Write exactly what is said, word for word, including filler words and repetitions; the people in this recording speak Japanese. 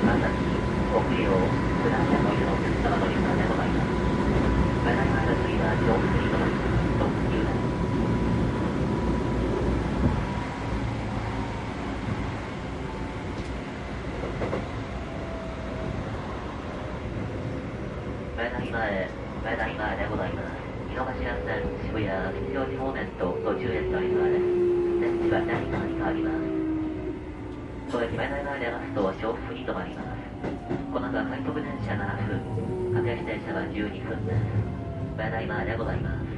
まさに国領フラン車の湯のお客様の湯がでございます。ただいまの次は調布に停まります。特急です。ただいまへ、ただいまでございます。井の頭線渋谷吉祥寺方面と途中へとなります。電池は何かに変わります。当駅前台が出ますと調布に停まります。この後は快速電車ななふん、各駅電車はじゅうにふんです。前台までございます。